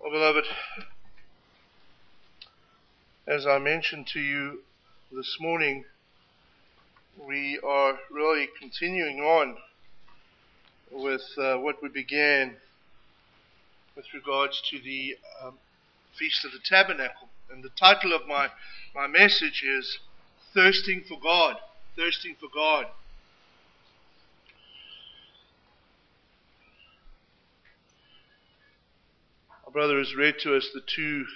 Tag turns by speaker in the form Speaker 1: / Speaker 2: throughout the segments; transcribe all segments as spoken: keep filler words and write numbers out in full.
Speaker 1: Well, beloved, as I mentioned to you this morning, we are really continuing on with uh, what we began with regards to the um, Feast of the Tabernacle. And the title of my, my message is Thirsting for God. Thirsting for God. Our brother has read to us the two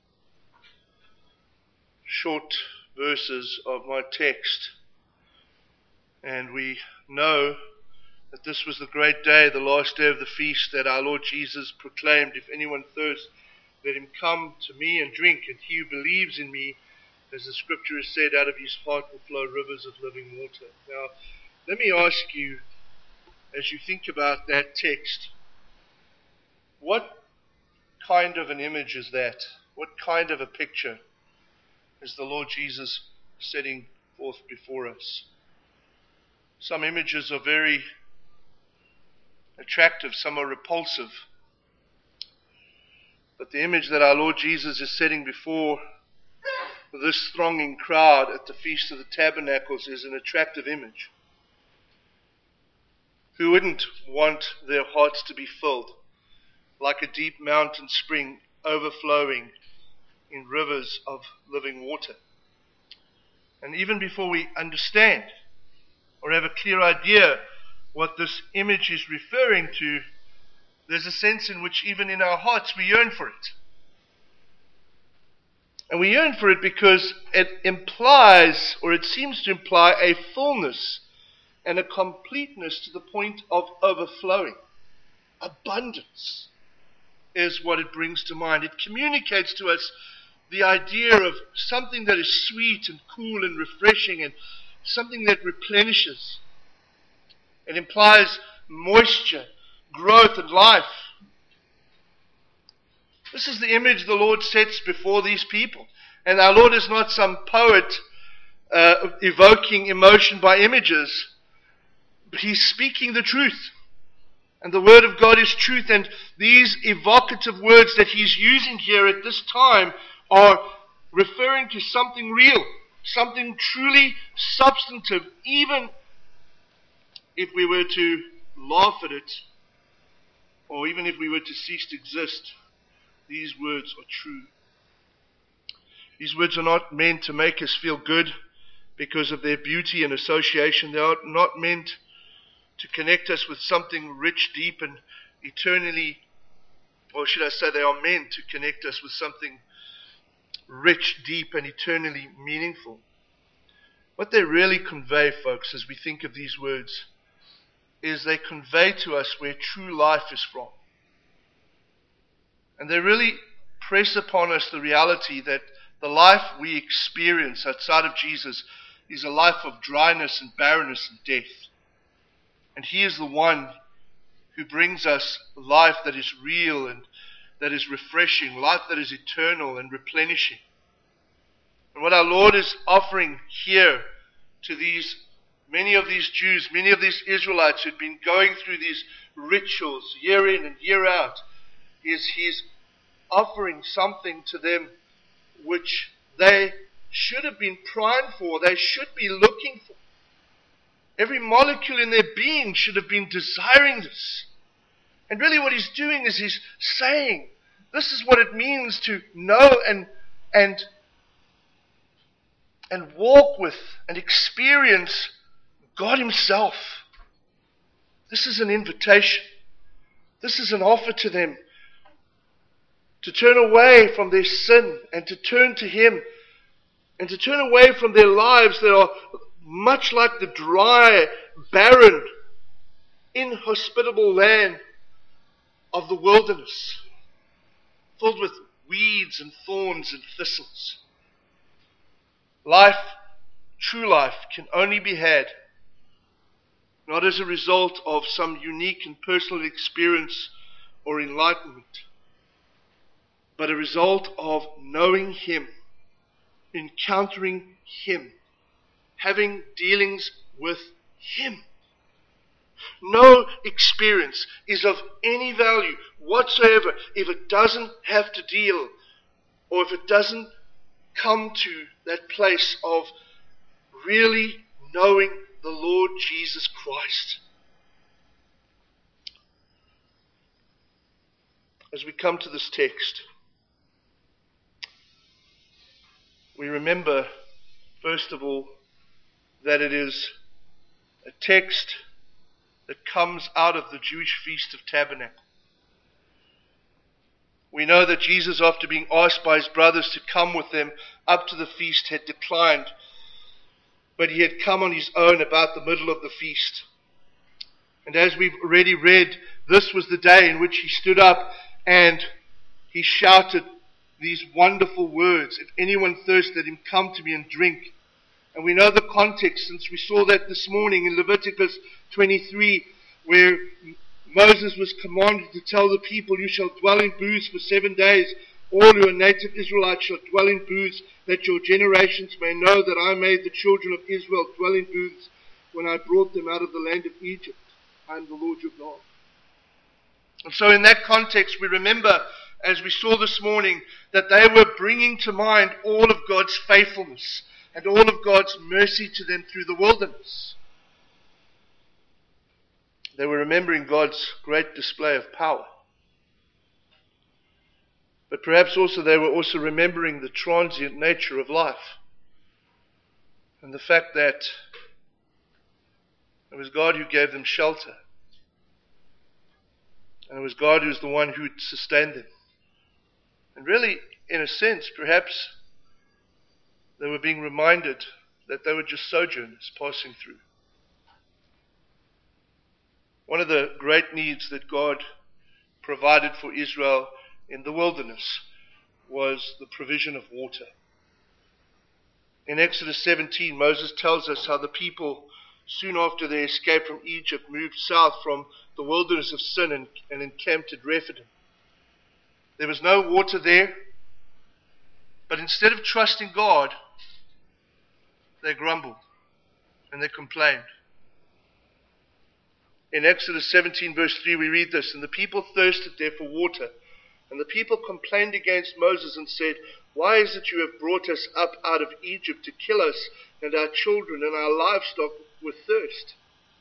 Speaker 1: short verses of my text, and we know that this was the great day, the last day of the feast, that our Lord Jesus proclaimed, "If anyone thirsts, let him come to me and drink, and he who believes in me, as the scripture has said, out of his heart will flow rivers of living water." Now, let me ask you, as you think about that text, what kind of an image is that? What kind of a picture is the Lord Jesus setting forth before us? Some images are very attractive, some are repulsive. But the image that our Lord Jesus is setting before this thronging crowd at the Feast of the Tabernacles is an attractive image. Who wouldn't want their hearts to be filled like a deep mountain spring overflowing in rivers of living water? And even before we understand or have a clear idea what this image is referring to, there's a sense in which even in our hearts we yearn for it. And we yearn for it because it implies, or it seems to imply, a fullness and a completeness to the point of overflowing. Abundance is what it brings to mind. It communicates to us the idea of something that is sweet and cool and refreshing, and something that replenishes. It implies moisture, growth, and life. This is the image the Lord sets before these people. And our Lord is not some poet uh, evoking emotion by images. But He's speaking the truth. And the Word of God is truth. And these evocative words that He's using here at this time are referring to something real, something truly substantive. Even if we were to laugh at it, or even if we were to cease to exist, these words are true. These words are not meant to make us feel good because of their beauty and association. They are not meant to connect us with something rich, deep, and eternally, or should I say, they are meant to connect us with something rich, deep, and eternally meaningful. What they really convey, folks, as we think of these words, is they convey to us where true life is from. And they really press upon us the reality that the life we experience outside of Jesus is a life of dryness and barrenness and death. And He is the one who brings us life that is real and that is refreshing, life that is eternal and replenishing. And what our Lord is offering here to these, many of these Jews, many of these Israelites who've been going through these rituals year in and year out, is He's offering something to them which they should have been primed for, they should be looking for. Every molecule in their being should have been desiring this. And really what He's doing is He's saying, this is what it means to know and and and walk with and experience God Himself. This is an invitation. This is an offer to them to turn away from their sin and to turn to Him, and to turn away from their lives that are much like the dry, barren, inhospitable land of the wilderness, filled with weeds and thorns and thistles. Life, true life, can only be had not as a result of some unique and personal experience or enlightenment, but a result of knowing Him, encountering Him, having dealings with Him, No experience is of any value whatsoever if it doesn't have to deal, or if it doesn't come to that place of really knowing the Lord Jesus Christ. As we come to this text, we remember, first of all, that it is a text that comes out of the Jewish Feast of Tabernacles. We know that Jesus, after being asked by his brothers to come with them up to the feast, had declined, but he had come on his own about the middle of the feast. And as we've already read, this was the day in which he stood up and he shouted these wonderful words, "If anyone thirsts, let him come to me and drink." And we know the context, since we saw that this morning in Leviticus twenty-three, where Moses was commanded to tell the people, "You shall dwell in booths for seven days. All who are native Israelites shall dwell in booths, that your generations may know that I made the children of Israel dwell in booths when I brought them out of the land of Egypt. I am the Lord your God." And so in that context, we remember, as we saw this morning, that they were bringing to mind all of God's faithfulness and all of God's mercy to them through the wilderness. They were remembering God's great display of power. But perhaps also they were also remembering the transient nature of life, and the fact that it was God who gave them shelter, and it was God who was the one who sustained them. And really, in a sense, perhaps they were being reminded that they were just sojourners passing through. One of the great needs that God provided for Israel in the wilderness was the provision of water. In Exodus seventeen, Moses tells us how the people, soon after their escape from Egypt, moved south from the wilderness of Sin and, and encamped at Rephidim. There was no water there, but instead of trusting God, they grumbled and they complained. In Exodus seventeen verse three we read this, "And the people thirsted there for water. And the people complained against Moses and said, 'Why is it you have brought us up out of Egypt to kill us and our children and our livestock with thirst?'"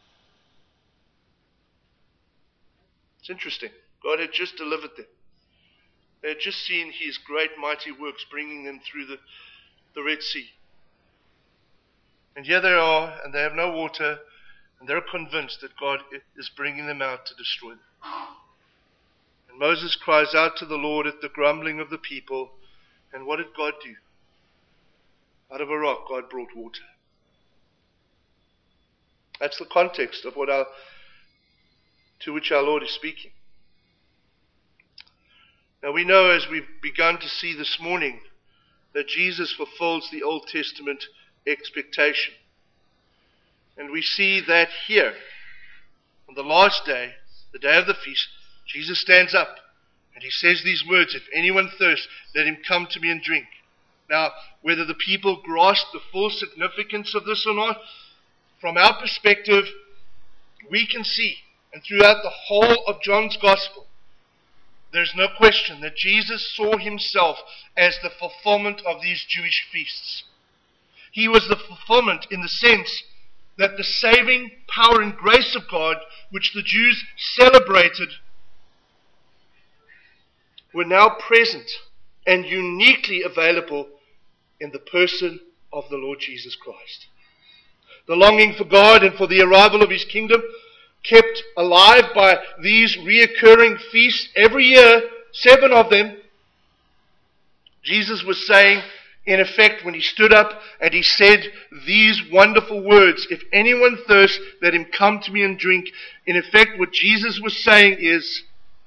Speaker 1: It's interesting. God had just delivered them. They had just seen his great mighty works, bringing them through the, the Red Sea. And here they are, and they have no water, and they're convinced that God is bringing them out to destroy them. And Moses cries out to the Lord at the grumbling of the people, and what did God do? Out of a rock, God brought water. That's the context of what our, to which our Lord is speaking. Now we know, as we've begun to see this morning, that Jesus fulfills the Old Testament expectation. And we see that here, on the last day, the day of the feast, Jesus stands up and he says these words, "If anyone thirsts, let him come to me and drink." Now, whether the people grasp the full significance of this or not, from our perspective, we can see, and throughout the whole of John's Gospel, there's no question that Jesus saw himself as the fulfillment of these Jewish feasts. He was the fulfillment in the sense that the saving power and grace of God, which the Jews celebrated, were now present and uniquely available in the person of the Lord Jesus Christ. The longing for God and for the arrival of his kingdom, kept alive by these reoccurring feasts every year, seven of them, Jesus was saying, in effect, when he stood up and he said these wonderful words, "If anyone thirsts, let him come to me and drink." In effect, what Jesus was saying is,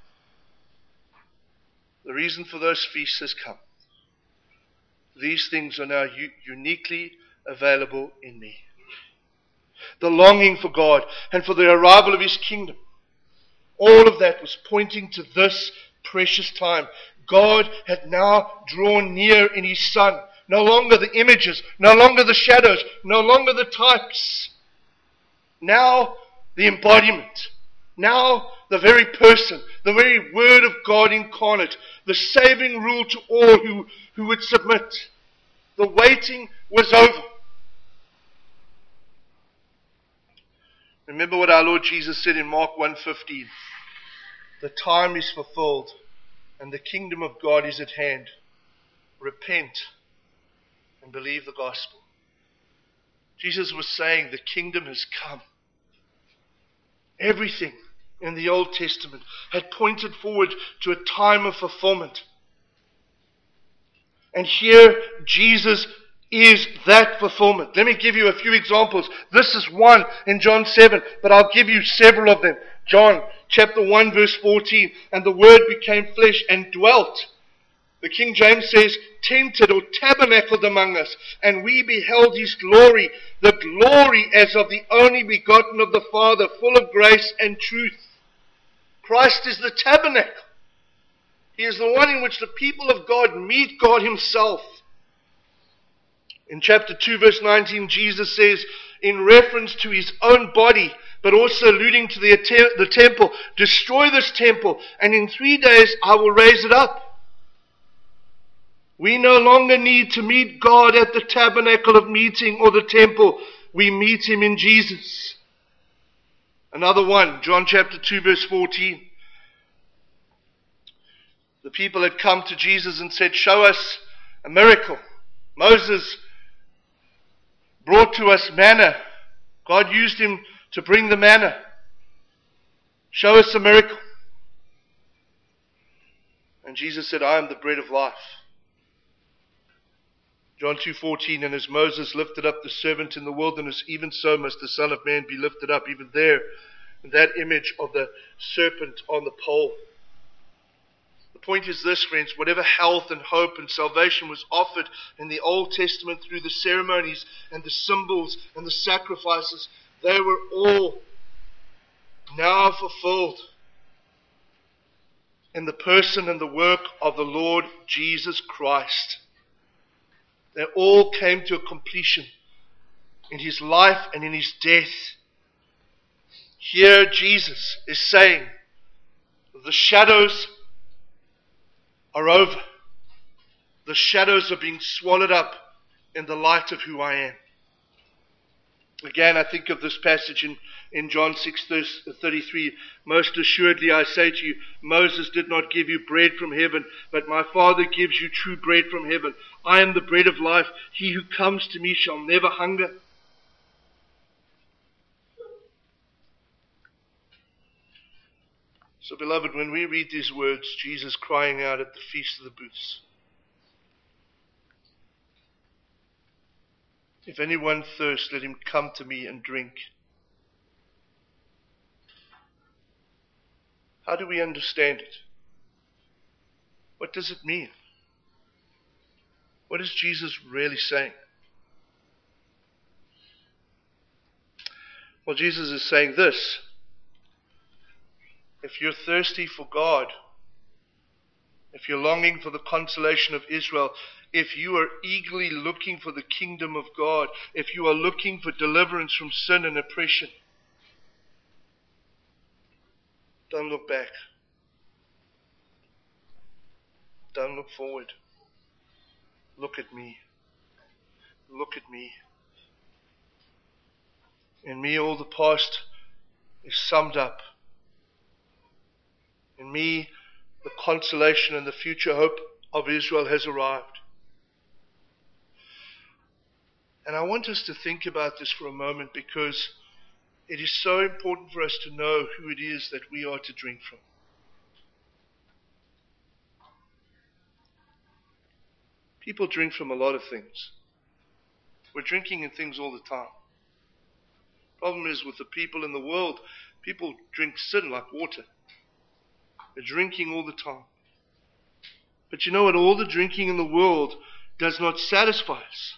Speaker 1: the reason for those feasts has come. These things are now u- uniquely available in me. The longing for God and for the arrival of his kingdom, all of that was pointing to this precious time. God had now drawn near in his Son. No longer the images, no longer the shadows, no longer the types. Now the embodiment. Now the very person, the very Word of God incarnate, the saving rule to all who, who would submit. The waiting was over. Remember what our Lord Jesus said in Mark one fifteen. The time is fulfilled and the kingdom of God is at hand. Repent and believe the gospel. Jesus was saying the kingdom has come. Everything in the Old Testament had pointed forward to a time of fulfillment. And here Jesus is that fulfillment. Let me give you a few examples. This is one in John seven, but I'll give you several of them. John chapter one verse fourteen, and the Word became flesh and dwelt. The King James says, tented or tabernacled among us, and we beheld his glory, the glory as of the only begotten of the Father, full of grace and truth. Christ is the tabernacle. He is the one in which the people of God meet God himself. In chapter two verse nineteen, Jesus says, in reference to his own body, but also alluding to the, the temple, destroy this temple, and in three days I will raise it up. We no longer need to meet God at the tabernacle of meeting or the temple. We meet him in Jesus. Another one, John chapter two verse fourteen. The people had come to Jesus and said, show us a miracle. Moses brought to us manna. God used him to bring the manna. Show us a miracle. And Jesus said, I am the bread of life. John two fourteen, and as Moses lifted up the servant in the wilderness, even so must the Son of Man be lifted up. Even there, that image of the serpent on the pole. The point is this, friends, whatever health and hope and salvation was offered in the Old Testament through the ceremonies and the symbols and the sacrifices, they were all now fulfilled in the person and the work of the Lord Jesus Christ. They all came to a completion in his life and in his death. Here Jesus is saying, the shadows are over. The shadows are being swallowed up in the light of who I am. Again, I think of this passage in, in John six thirty-three. Most assuredly I say to you, Moses did not give you bread from heaven, but my Father gives you true bread from heaven. I am the bread of life. He who comes to me shall never hunger. So, beloved, when we read these words, Jesus crying out at the Feast of the Booths, if anyone thirst, let him come to me and drink. How do we understand it? What does it mean? What is Jesus really saying? Well, Jesus is saying this. If you're thirsty for God, if you're longing for the consolation of Israel, if you are eagerly looking for the kingdom of God, if you are looking for deliverance from sin and oppression, don't look back. Don't look forward. Look at me. Look at me. In me all the past is summed up. In me the consolation and the future hope of Israel has arrived. And I want us to think about this for a moment, because it is so important for us to know who it is that we are to drink from. People drink from a lot of things. We're drinking in things all the time. Problem is, with the people in the world, people drink sin like water. They're drinking all the time. But you know what? All the drinking in the world does not satisfy us.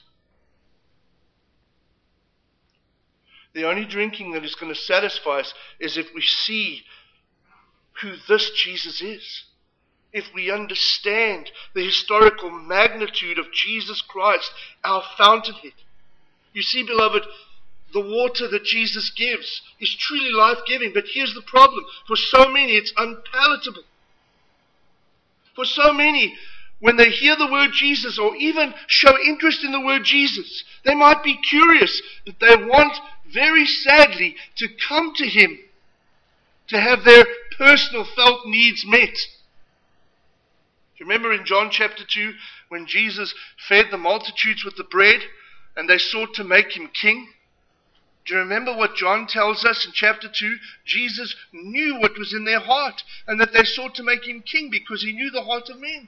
Speaker 1: The only drinking that is going to satisfy us is if we see who this Jesus is. If we understand the historical magnitude of Jesus Christ, our fountainhead. You see, beloved, the water that Jesus gives is truly life-giving. But here's the problem. For so many, it's unpalatable. For so many, when they hear the word Jesus or even show interest in the word Jesus, they might be curious, but they want very sadly to come to Him to have their personal felt needs met. Do you remember in John chapter two when Jesus fed the multitudes with the bread and they sought to make Him king? Do you remember what John tells us in chapter two? Jesus knew what was in their heart and that they sought to make Him king because He knew the heart of men.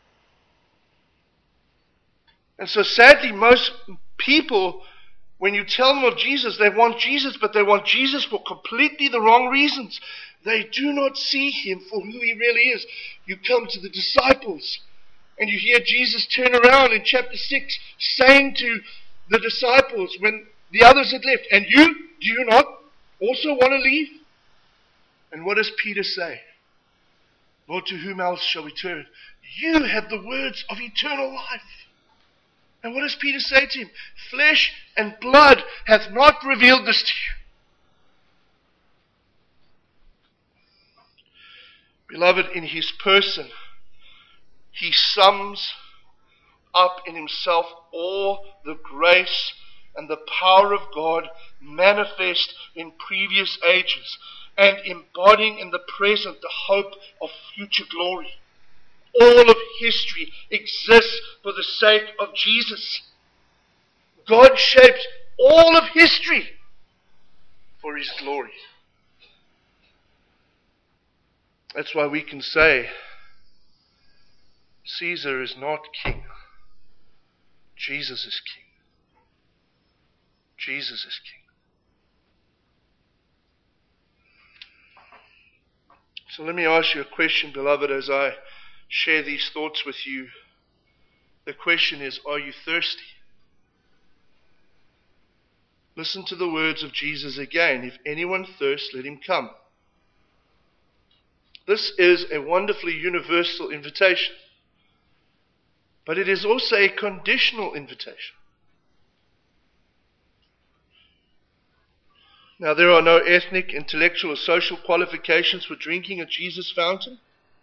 Speaker 1: And so sadly, most people, when you tell them of Jesus, they want Jesus, but they want Jesus for completely the wrong reasons. They do not see Him for who He really is. You come to the disciples and you hear Jesus turn around in chapter six saying to the disciples when the others had left, and you, do you not also want to leave? And what does Peter say? Lord, to whom else shall we turn? You have the words of eternal life. And what does Peter say to him? Flesh and blood hath not revealed this to you. Beloved, in His person, He sums up in Himself all the grace and the power of God manifest in previous ages and embodying in the present the hope of future glory. All of history exists for the sake of Jesus. God shaped all of history for His glory. That's why we can say, Caesar is not king. Jesus is king. Jesus is king. So let me ask you a question, beloved, as I share these thoughts with you. The question is, are you thirsty? Listen to the words of Jesus again. If anyone thirsts, let him come. This is a wonderfully universal invitation. But it is also a conditional invitation. Now, there are no ethnic, intellectual, or social qualifications for drinking at Jesus' fountain.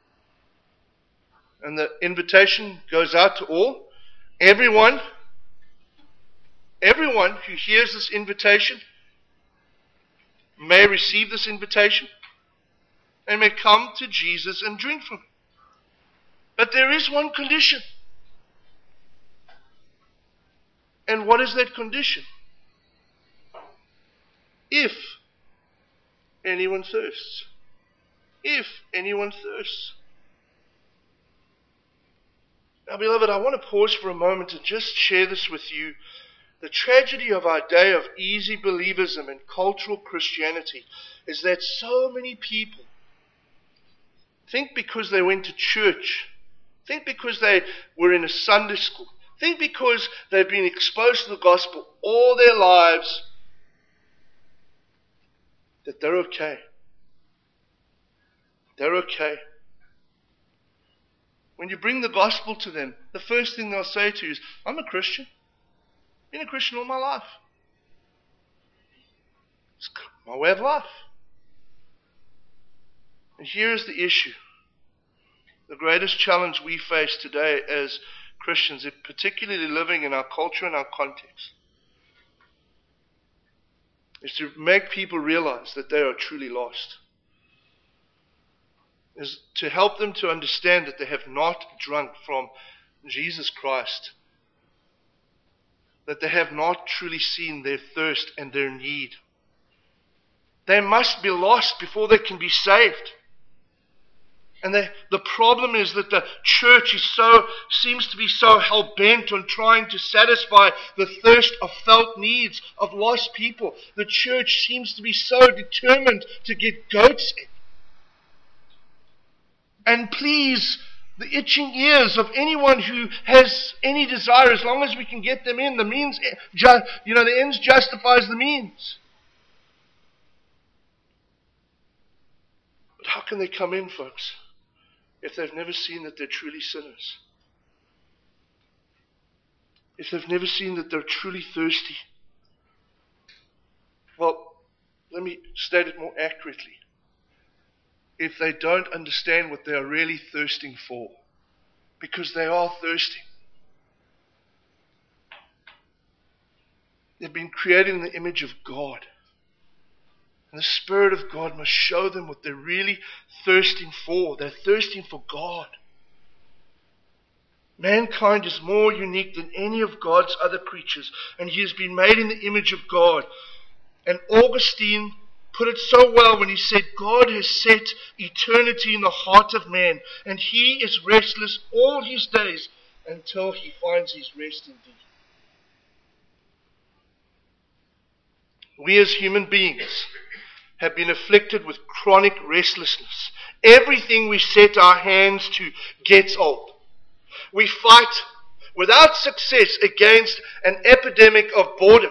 Speaker 1: And the invitation goes out to all. Everyone, everyone who hears this invitation may receive this invitation and may come to Jesus and drink from Him. But there is one condition. And what is that condition? If anyone thirsts. If anyone thirsts. Now, beloved, I want to pause for a moment and just share this with you. The tragedy of our day of easy believism and cultural Christianity is that so many people think because they went to church, think because they were in a Sunday school, think because they've been exposed to the gospel all their lives, that they're okay. They're okay. When you bring the gospel to them, the first thing they'll say to you is, I'm a Christian. I've been a Christian all my life. It's my way of life. And here's the issue. The greatest challenge we face today as Christians, particularly living in our culture and our context, is to make people realize that they are truly lost. Is to help them to understand that they have not drunk from Jesus Christ. That they have not truly seen their thirst and their need. They must be lost before they can be saved. And they, the problem is that the church is so seems to be so hell-bent on trying to satisfy the thirst of felt needs of lost people. The church seems to be so determined to get goats in and please the itching ears of anyone who has any desire, as long as we can get them in. The means, you know, the ends justifies the means. But how can they come in, folks, if they've never seen that they're truly sinners? If they've never seen that they're truly thirsty? Well, let me state it more accurately. If they don't understand what they are really thirsting for, because they are thirsting. They've been created in the image of God. And the Spirit of God must show them what they're really thirsting for. They're thirsting for God. Mankind is more unique than any of God's other creatures, and he has been made in the image of God. And Augustine put it so well when he said, God has set eternity in the heart of man, and he is restless all his days until he finds his rest in thee. We as human beings have been afflicted with chronic restlessness. Everything we set our hands to gets old. We fight without success against an epidemic of boredom.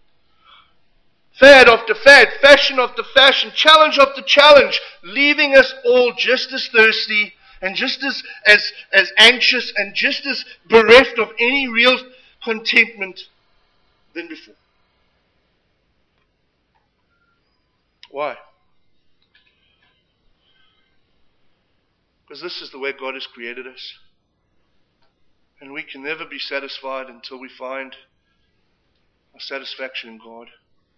Speaker 1: Fad after fad, fashion after fashion, challenge after challenge, leaving us all just as thirsty and just as, as, as anxious and just as bereft of any real contentment than before. Why? Because this is the way God has created us. And we can never be satisfied until we find our satisfaction in God.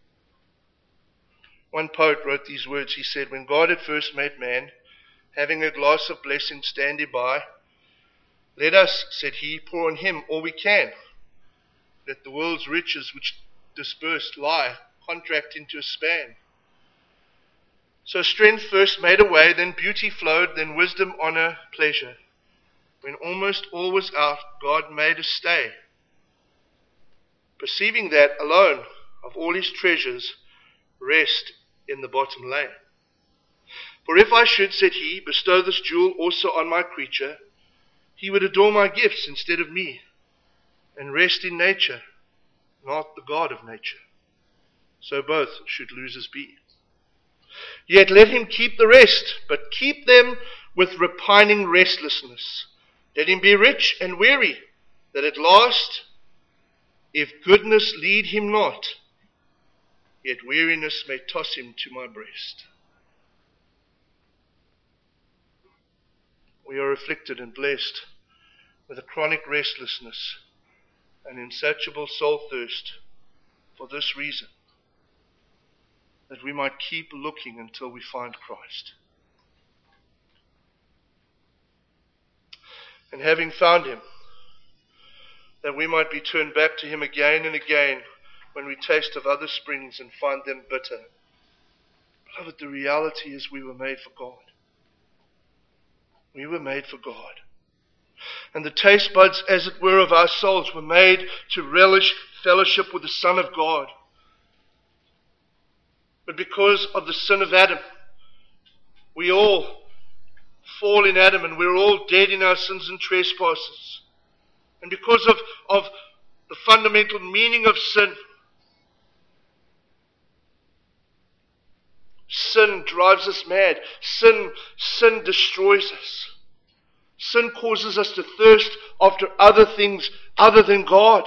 Speaker 1: One poet wrote these words. He said, when God had first made man, having a glass of blessing standing by, let us, said he, pour on him all we can. Let the world's riches which dispersed lie contract into a span. So strength first made a way, then beauty flowed, then wisdom, honor, pleasure. When almost all was out, God made a stay. Perceiving that alone of all his treasures, rest in the bottom lay. For if I should, said he, bestow this jewel also on my creature, he would adore my gifts instead of me, and rest in nature, not the God of nature. So both should losers be. Yet let him keep the rest, but keep them with repining restlessness. Let him be rich and weary, that at last, if goodness lead him not, yet weariness may toss him to my breast. We are afflicted and blessed with a chronic restlessness, an insatiable soul thirst, for this reason, that we might keep looking until we find Christ. And having found him, that we might be turned back to him again and again when we taste of other springs and find them bitter. Beloved, the reality is we were made for God. We were made for God. And the taste buds, as it were, of our souls were made to relish fellowship with the Son of God. But because of the sin of Adam, we all fall in Adam and we're all dead in our sins and trespasses. And because of, of the fundamental meaning of sin, sin drives us mad. Sin, sin destroys us. Sin causes us to thirst after other things other than God.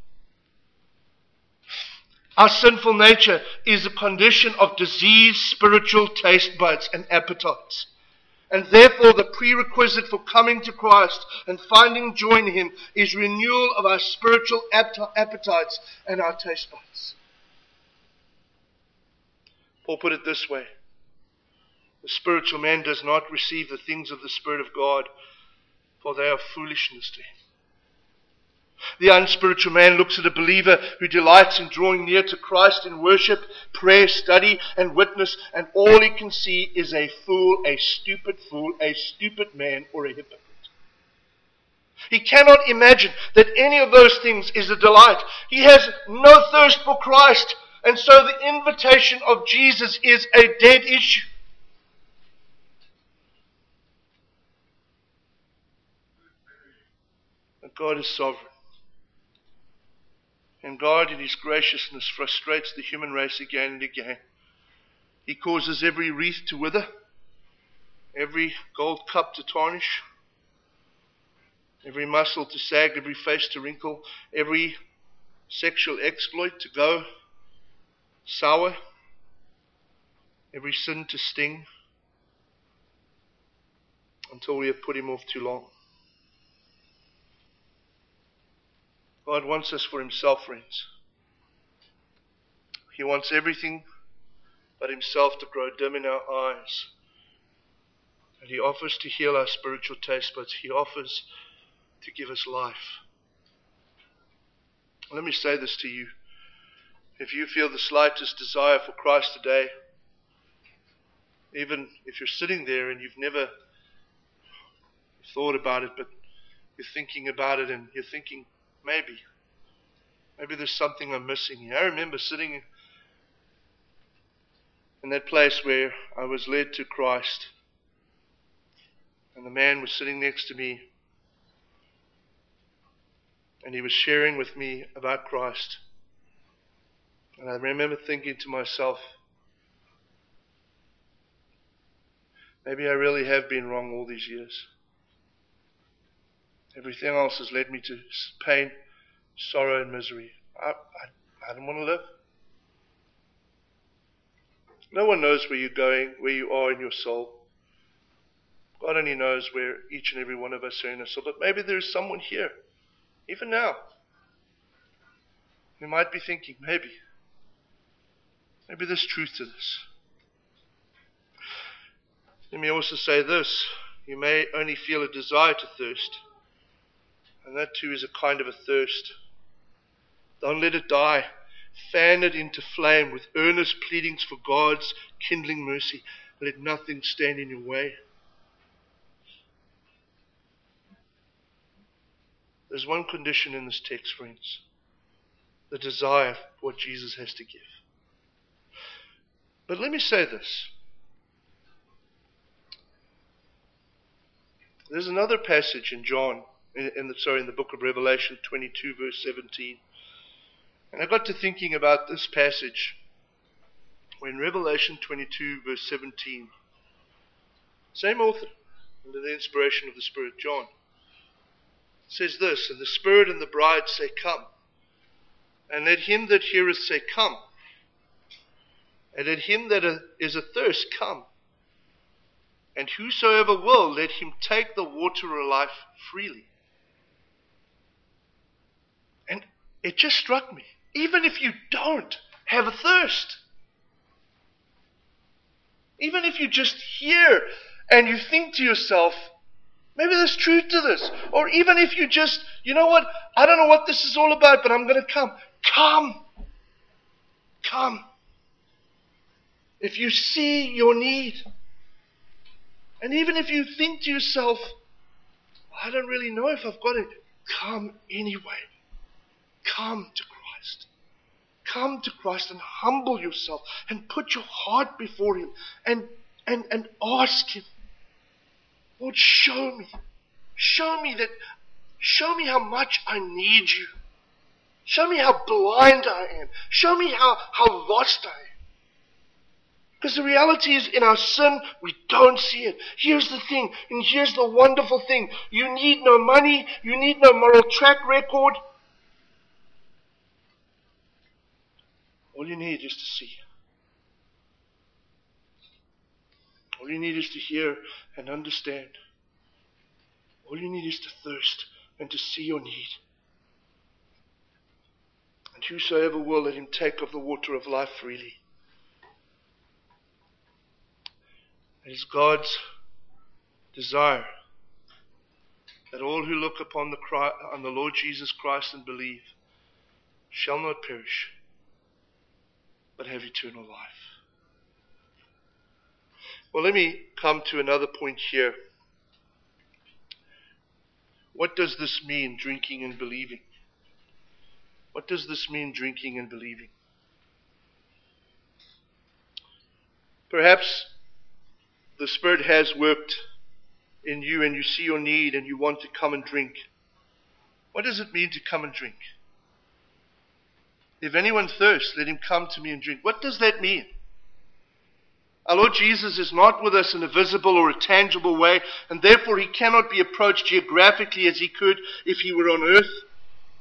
Speaker 1: Our sinful nature is a condition of diseased spiritual taste buds and appetites. And therefore the prerequisite for coming to Christ and finding joy in him is renewal of our spiritual appetites and our taste buds. Paul put it this way: the spiritual man does not receive the things of the Spirit of God, for they are foolishness to him. The unspiritual man looks at a believer who delights in drawing near to Christ in worship, prayer, study, and witness, and all he can see is a fool, a stupid fool, a stupid man, or a hypocrite. He cannot imagine that any of those things is a delight. He has no thirst for Christ, and so the invitation of Jesus is a dead issue. But God is sovereign. And God in his graciousness frustrates the human race again and again. He causes every wreath to wither, every gold cup to tarnish, every muscle to sag, every face to wrinkle, every sexual exploit to go sour, every sin to sting, until we have put him off too long. God wants us for himself, friends. He wants everything but himself to grow dim in our eyes. And he offers to heal our spiritual taste buds. He offers to give us life. Let me say this to you. If you feel the slightest desire for Christ today, even if you're sitting there and you've never thought about it, but you're thinking about it and you're thinking, maybe, maybe there's something I'm missing here. I remember sitting in that place where I was led to Christ, and the man was sitting next to me, and he was sharing with me about Christ. And I remember thinking to myself, maybe I really have been wrong all these years. Everything else has led me to pain, sorrow, and misery. I, I, I don't want to live. No one knows where you're going, where you are in your soul. God only knows where each and every one of us are in our soul. But maybe there is someone here, even now, who might be thinking, maybe, maybe there's truth to this. Let me also say this. You may only feel a desire to thirst. And that too is a kind of a thirst. Don't let it die. Fan it into flame with earnest pleadings for God's kindling mercy. Let nothing stand in your way. There's one condition in this text, friends. The desire for what Jesus has to give. But let me say this. There's another passage in John, in, in the sorry, in the book of Revelation twenty-two, verse seventeen. And I got to thinking about this passage when Revelation twenty-two, verse seventeen, same author, under the inspiration of the Spirit, John, says this, and the Spirit and the bride say, come. And let him that heareth say, come. And let him that is athirst come. And whosoever will, let him take the water of life freely. And it just struck me. Even if you don't have a thirst, even if you just hear and you think to yourself, maybe there's truth to this. Or even if you just, you know what, I don't know what this is all about, but I'm going to come. Come. Come. If you see your need, and even if you think to yourself, I don't really know if I've got it, come anyway. Come to Christ. Come to Christ and humble yourself and put your heart before him and, and, and ask him, Lord, show me. Show me that, show me how much I need you. Show me how blind I am. Show me how, how lost I am. Because the reality is, in our sin, we don't see it. Here's the thing, and here's the wonderful thing. You need no money. You need no moral track record. All you need is to see. All you need is to hear and understand. All you need is to thirst and to see your need. And whosoever will, let him take of the water of life freely. It is God's desire that all who look upon the, Christ, on the Lord Jesus Christ and believe shall not perish, but have eternal life. Well, let me come to another point here. What does this mean, drinking and believing? What does this mean, drinking and believing? Perhaps the Spirit has worked in you and you see your need and you want to come and drink. What does it mean to come and drink? If anyone thirsts, let him come to me and drink. What does that mean? Our Lord Jesus is not with us in a visible or a tangible way, and therefore he cannot be approached geographically as he could if he were on earth.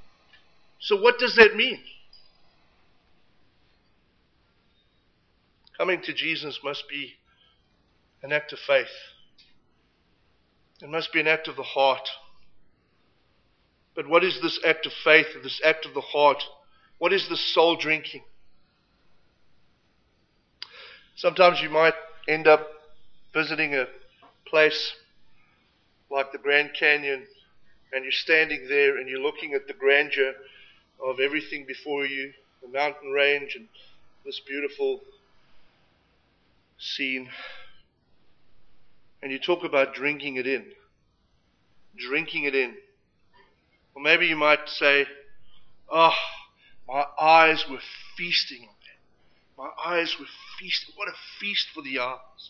Speaker 1: So what does that mean? Coming to Jesus must be an act of faith. It must be an act of the heart. But what is this act of faith, this act of the heart? What is the soul drinking? Sometimes you might end up visiting a place like the Grand Canyon, and you're standing there and you're looking at the grandeur of everything before you, the mountain range and this beautiful scene. And you talk about drinking it in. Drinking it in. Or maybe you might say, oh, my eyes were feasting on that. My eyes were feasting. What a feast for the eyes.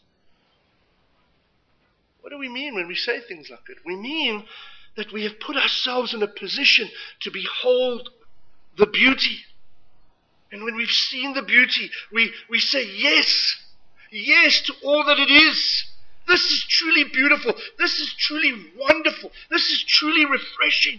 Speaker 1: What do we mean when we say things like that? We mean that we have put ourselves in a position to behold the beauty. And when we've seen the beauty, we, we say yes. Yes to all that it is. This is truly beautiful. This is truly wonderful. This is truly refreshing.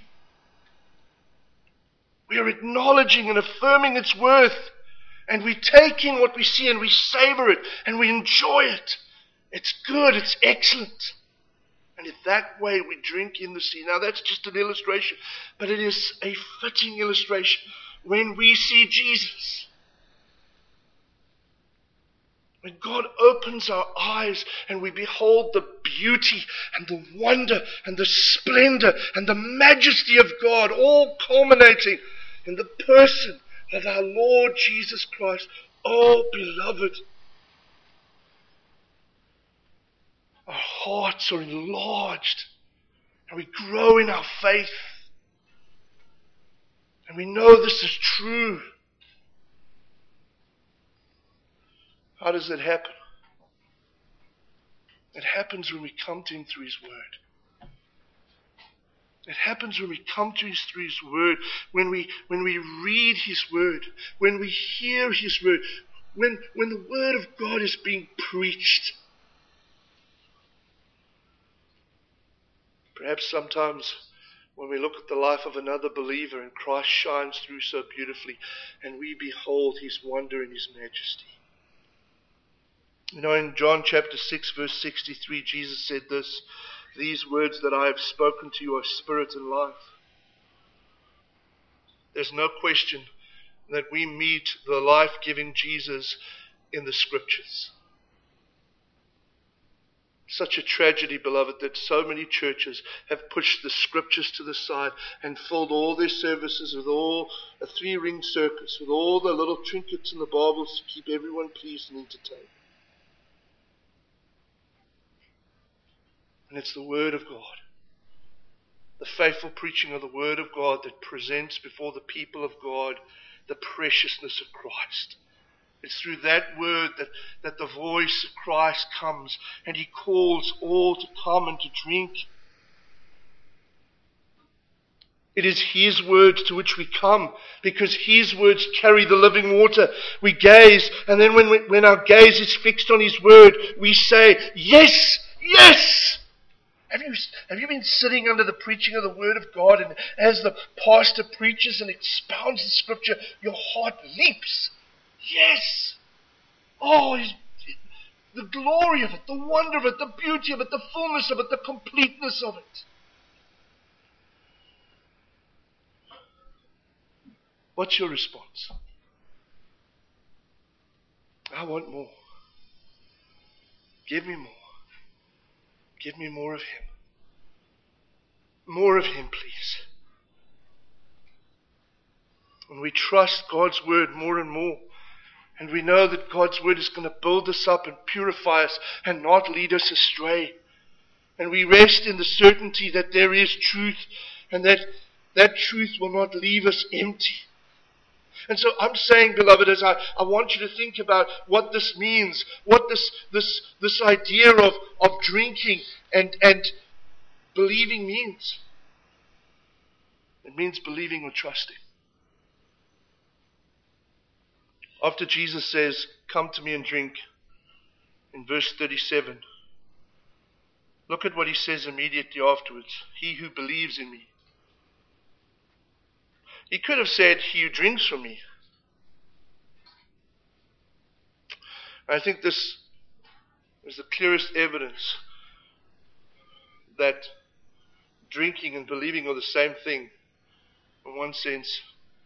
Speaker 1: We are acknowledging and affirming its worth. And we take in what we see and we savor it and we enjoy it. It's good. It's excellent. And in that way we drink in the sea. Now that's just an illustration. But it is a fitting illustration when we see Jesus. When God opens our eyes and we behold the beauty and the wonder and the splendor and the majesty of God, all culminating in the person of our Lord Jesus Christ. Oh, beloved, our hearts are enlarged and we grow in our faith. And we know this is true. How does it happen? It happens when we come to Him through His Word. It happens when we come to Him through His Word, when we when we read His Word, when we hear His Word, when when the Word of God is being preached. Perhaps sometimes when we look at the life of another believer and Christ shines through so beautifully and we behold His wonder and His majesty. You know, in John chapter six verse sixty-three, Jesus said this, these words that I have spoken to you are spirit and life. There's no question that we meet the life-giving Jesus in the Scriptures. Such a tragedy, beloved, that so many churches have pushed the Scriptures to the side and filled all their services with all a three-ring circus, with all the little trinkets and the baubles to keep everyone pleased and entertained. And it's the Word of God, the faithful preaching of the Word of God that presents before the people of God the preciousness of Christ. It's through that Word that, that the voice of Christ comes and He calls all to come and to drink. It is His words to which we come because His words carry the living water. We gaze, and then when, we, when our gaze is fixed on His Word, we say, yes, yes! Have you, have you been sitting under the preaching of the Word of God, and as the pastor preaches and expounds the Scripture, your heart leaps? Yes! Oh, the glory of it, the wonder of it, the beauty of it, the fullness of it, the completeness of it. What's your response? I want more. Give me more. Give me more of Him. More of Him, please. When we trust God's Word more and more, and we know that God's Word is going to build us up and purify us and not lead us astray, and we rest in the certainty that there is truth and that that truth will not leave us empty. And so I'm saying, beloved, as I, I want you to think about what this means, what this this this idea of, of drinking and, and believing means. It means believing or trusting. After Jesus says, come to me and drink, in verse thirty-seven, look at what He says immediately afterwards. He who believes in me. He could have said, he who drinks from me. I think this is the clearest evidence that drinking and believing are the same thing in one sense.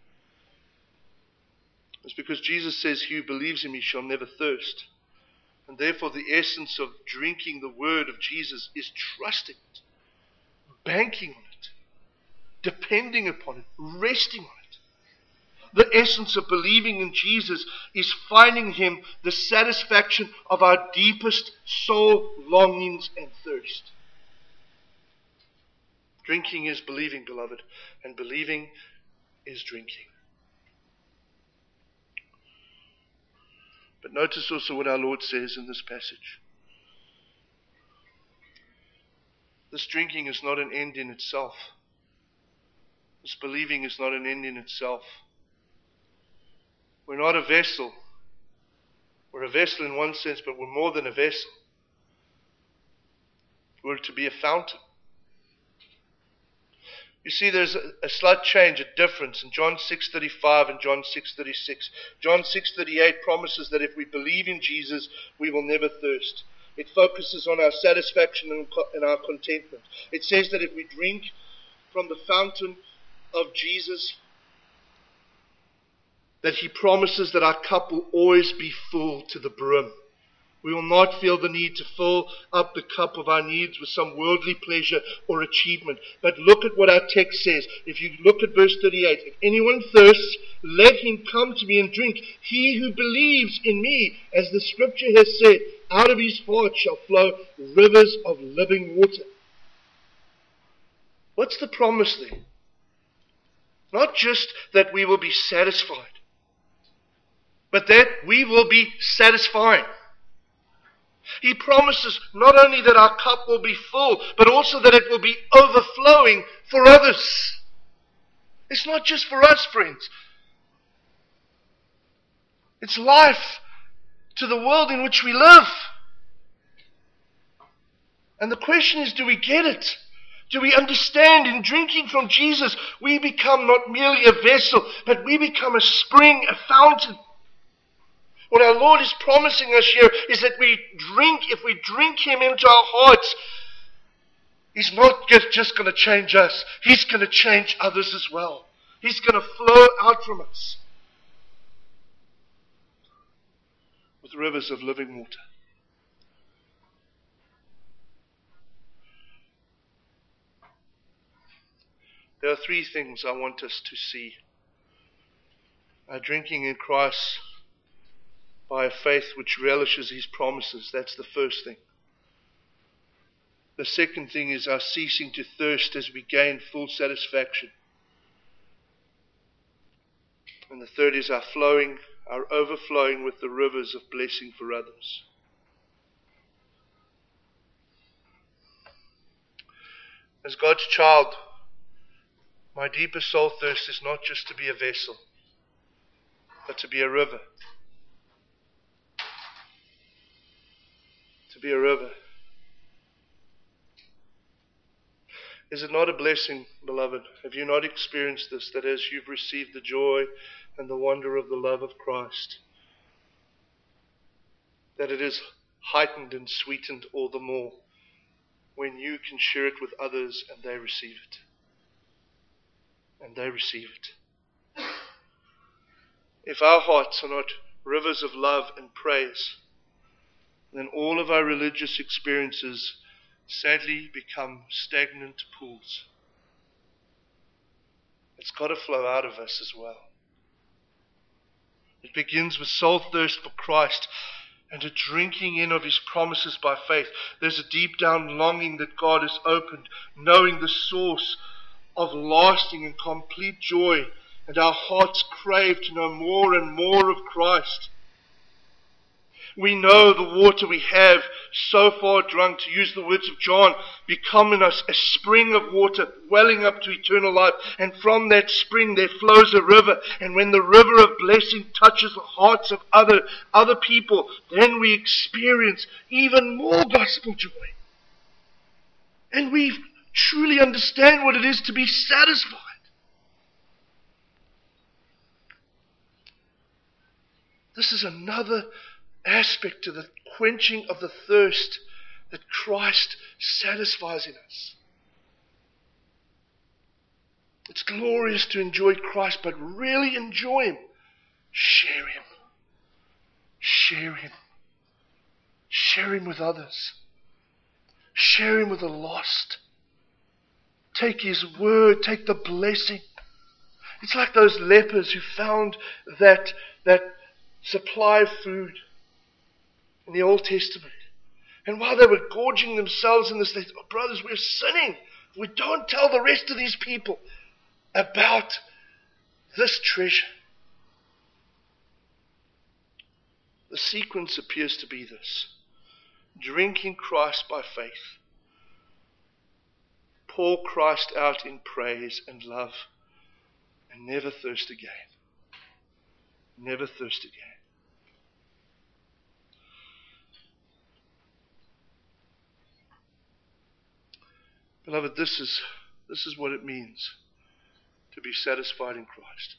Speaker 1: It's because Jesus says, "He who believes in me shall never thirst." And therefore the essence of drinking the word of Jesus is trusting it, banking on it, depending upon it, resting on it. The essence of believing in Jesus is finding Him the satisfaction of our deepest soul longings and thirst. Drinking is believing, beloved, and believing is drinking. But notice also what our Lord says in this passage. This drinking is not an end in itself. This believing is not an end in itself. We're not a vessel. We're a vessel in one sense, but we're more than a vessel. We're to be a fountain. You see, there's a, a slight change, a difference in John six thirty-five and John six thirty-six. John six thirty-eight promises that if we believe in Jesus, we will never thirst. It focuses on our satisfaction and, and our contentment. It says that if we drink from the fountain of Jesus, that He promises that our cup will always be full to the brim. We will not feel the need to fill up the cup of our needs with some worldly pleasure or achievement. But look at what our text says. If you look at verse thirty-eight, "If anyone thirsts, let him come to me and drink. He who believes in me, as the scripture has said, out of his heart shall flow rivers of living water." What's the promise there? Not just that we will be satisfied, but that we will be satisfying. He promises not only that our cup will be full, but also that it will be overflowing for others. It's not just for us, friends. It's life to the world in which we live. And the question is, do we get it? Do we understand in drinking from Jesus, we become not merely a vessel, but we become a spring, a fountain. What our Lord is promising us here is that we drink, if we drink Him into our hearts, He's not just going to change us. He's going to change others as well. He's going to flow out from us with rivers of living water. There are three things I want us to see. Our drinking in Christ by a faith which relishes His promises. That's the first thing. The second thing is our ceasing to thirst as we gain full satisfaction. And the third is our flowing, our overflowing with the rivers of blessing for others. As God's child, my deepest soul thirst is not just to be a vessel, but to be a river. To be a river. Is it not a blessing, beloved? Have you not experienced this, that as you've received the joy and the wonder of the love of Christ, that it is heightened and sweetened all the more when you can share it with others and they receive it? And they receive it. If our hearts are not rivers of love and praise, then all of our religious experiences sadly become stagnant pools. It's got to flow out of us as well. It begins with soul thirst for Christ and a drinking in of His promises by faith. There's a deep down longing that God has opened, knowing the source of lasting and complete joy, and our hearts crave to know more and more of Christ. We know the water we have so far drunk, to use the words of John, become in us a spring of water welling up to eternal life. And from that spring there flows a river. And when the river of blessing touches the hearts of other, other people, then we experience even more gospel joy. And we truly understand what it is to be satisfied. This is another aspect to the quenching of the thirst that Christ satisfies in us. It's glorious to enjoy Christ, but really enjoy Him. Share Him. Share Him. Share Him with others. Share Him with the lost. Take His word. Take the blessing. It's like those lepers who found that, that supply of food in the Old Testament. And while they were gorging themselves in this, they said, oh, brothers, we're sinning. We don't tell the rest of these people about this treasure. The sequence appears to be this: drinking Christ by faith, pour Christ out in praise and love, and never thirst again. Never thirst again. Beloved, this is, this is what it means to be satisfied in Christ.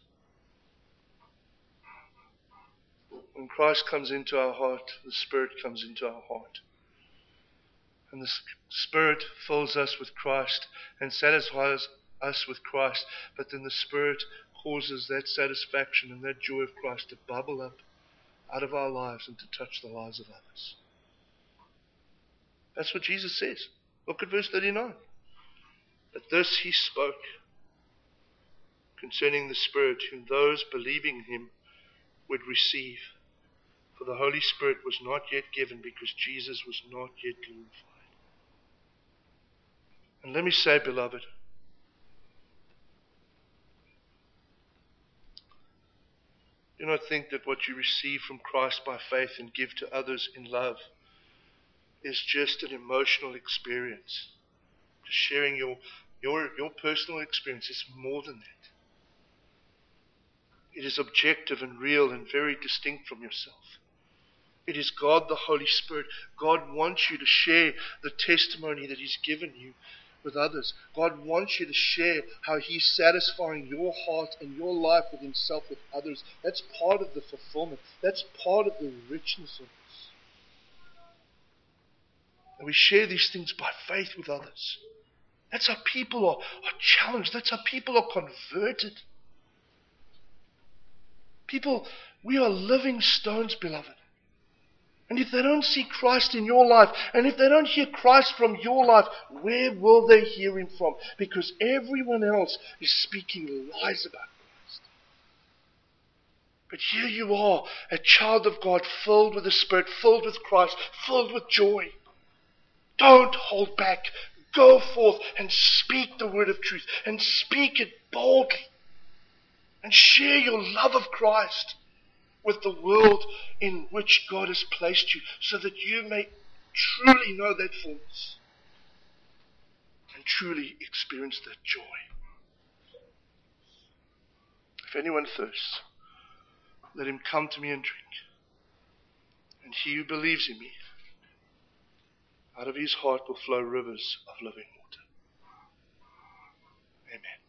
Speaker 1: When Christ comes into our heart, the Spirit comes into our heart. And the Spirit fills us with Christ and satisfies us with Christ. But then the Spirit causes that satisfaction and that joy of Christ to bubble up out of our lives and to touch the lives of others. That's what Jesus says. Look at verse thirty-nine. But this He spoke concerning the Spirit, whom those believing in Him would receive. For the Holy Spirit was not yet given, because Jesus was not yet glorified. And let me say, beloved, do not think that what you receive from Christ by faith and give to others in love is just an emotional experience. Just sharing your, your, your personal experience. It's more than that. It is objective and real and very distinct from yourself. It is God the Holy Spirit. God wants you to share the testimony that He's given you with others. God wants you to share how He's satisfying your heart and your life with Himself with others. That's part of the fulfillment. That's part of the richness of this. And we share these things by faith with others. That's how people are, are challenged. That's how people are converted. People, we are living stones, beloved. And if they don't see Christ in your life, and if they don't hear Christ from your life, where will they hear Him from? Because everyone else is speaking lies about Christ. But here you are, a child of God, filled with the Spirit, filled with Christ, filled with joy. Don't hold back. Go forth and speak the word of truth, and speak it boldly. And share your love of Christ with the world in which God has placed you, so that you may truly know that fullness and truly experience that joy. If anyone thirsts, let him come to me and drink. And he who believes in me, out of his heart will flow rivers of living water. Amen.